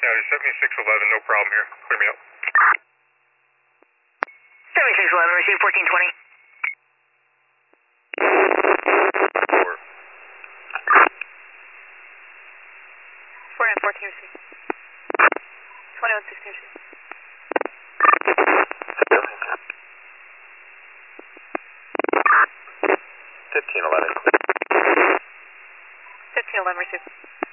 County, 7611, no problem here. Clear me up. 7611, receive 1420. 4914, receive. 2116, receive. 1511. 1511, receive.